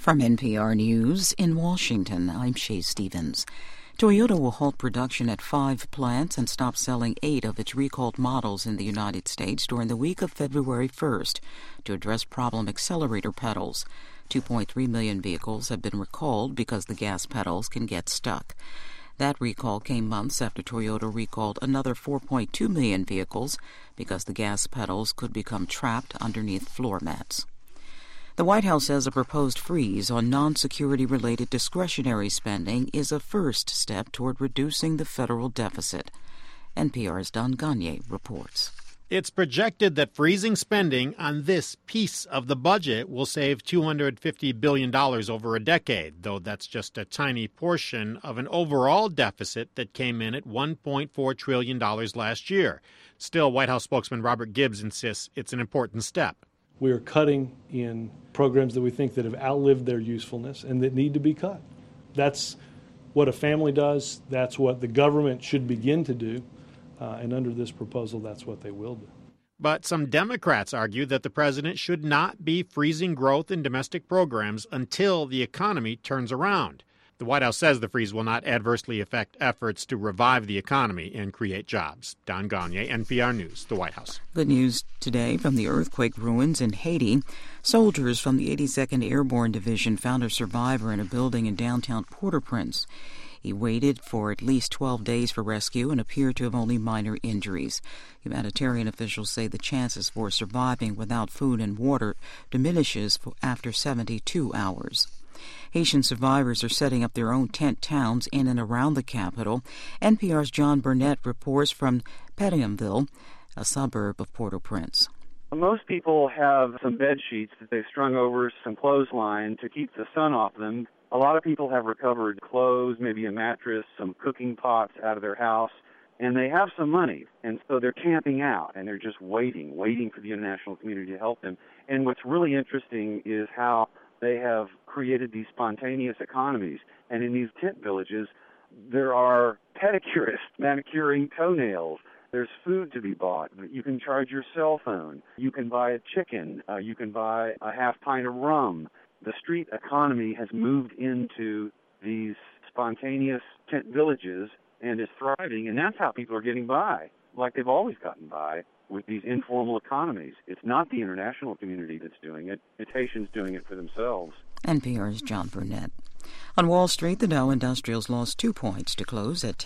From NPR News in Washington, I'm Shay Stevens. Toyota will halt production at 5 plants and stop selling 8 of its recalled models in the United States during the week of February 1st to address problem accelerator pedals. 2.3 million vehicles have been recalled because the gas pedals can get stuck. That recall came months after Toyota recalled another 4.2 million vehicles because the gas pedals could become trapped underneath floor mats. The White House says a proposed freeze on non-security-related discretionary spending is a first step toward reducing the federal deficit. NPR's Don Gagné reports. It's projected that freezing spending on this piece of the budget will save $250 billion over a decade, though that's just a tiny portion of an overall deficit that came in at $1.4 trillion last year. Still, White House spokesman Robert Gibbs insists it's an important step. We are cutting in programs that we think that have outlived their usefulness and that need to be cut. That's what a family does. That's what the government should begin to do. And under this proposal, that's what they will do. But some Democrats argue that the president should not be freezing growth in domestic programs until the economy turns around. The White House says the freeze will not adversely affect efforts to revive the economy and create jobs. Don Gagné, NPR News, the White House. Good news today from the earthquake ruins in Haiti. Soldiers from the 82nd Airborne Division found a survivor in a building in downtown Port-au-Prince. He waited for at least 12 days for rescue and appeared to have only minor injuries. Humanitarian officials say the chances for surviving without food and water diminishes after 72 hours. Haitian survivors are setting up their own tent towns in and around the capital. NPR's John Burnett reports from Pétionville, a suburb of Port-au-Prince. Most people have some bed sheets that they've strung over some clothesline to keep the sun off them. A lot of people have recovered clothes, maybe a mattress, some cooking pots out of their house, and they have some money. And so they're camping out, and they're just waiting for the international community to help them. And what's really interesting is how they have created these spontaneous economies. And in these tent villages, there are pedicurists manicuring toenails. There's food to be bought. You can charge your cell phone. You can buy a chicken. You can buy a half pint of rum. The street economy has moved into these spontaneous tent villages and is thriving, and that's how people are getting by, like they've always gotten by with these informal economies. It's not the international community that's doing it. It's Haitians doing it for themselves. NPR's John Burnett. On Wall Street, the Dow Industrials lost 2 points to close at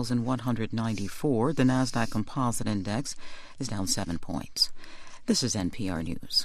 10,194. The Nasdaq Composite Index is down 7 points. This is NPR News.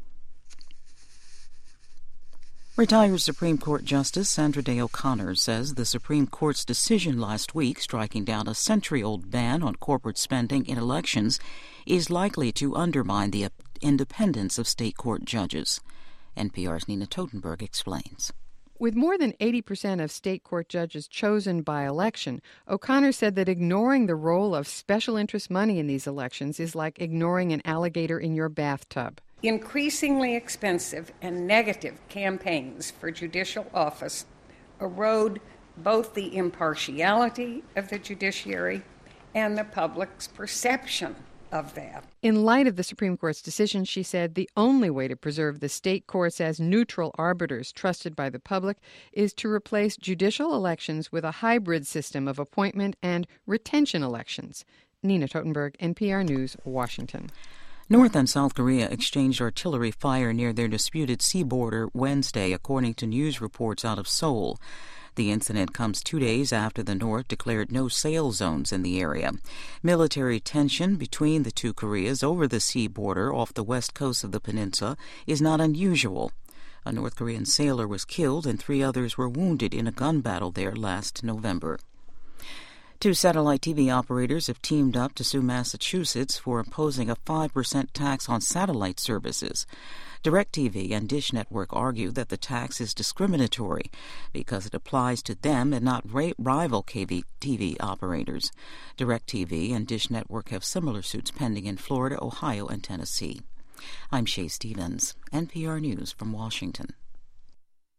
Retired Supreme Court Justice Sandra Day O'Connor says the Supreme Court's decision last week striking down a century-old ban on corporate spending in elections is likely to undermine the independence of state court judges. NPR's Nina Totenberg explains. With more than 80% of state court judges chosen by election, O'Connor said that ignoring the role of special interest money in these elections is like ignoring an alligator in your bathtub. Increasingly expensive and negative campaigns for judicial office erode both the impartiality of the judiciary and the public's perception of that. In light of the Supreme Court's decision, she said the only way to preserve the state courts as neutral arbiters trusted by the public is to replace judicial elections with a hybrid system of appointment and retention elections. Nina Totenberg, NPR News, Washington. North and South Korea exchanged artillery fire near their disputed sea border Wednesday, according to news reports out of Seoul. The incident comes 2 days after the North declared no sail zones in the area. Military tension between the two Koreas over the sea border off the west coast of the peninsula is not unusual. A North Korean sailor was killed and 3 others were wounded in a gun battle there last November. 2 satellite TV operators have teamed up to sue Massachusetts for imposing a 5% tax on satellite services. DirecTV and Dish Network argue that the tax is discriminatory because it applies to them and not rival TV operators. DirecTV and Dish Network have similar suits pending in Florida, Ohio, and Tennessee. I'm Shay Stevens, NPR News from Washington.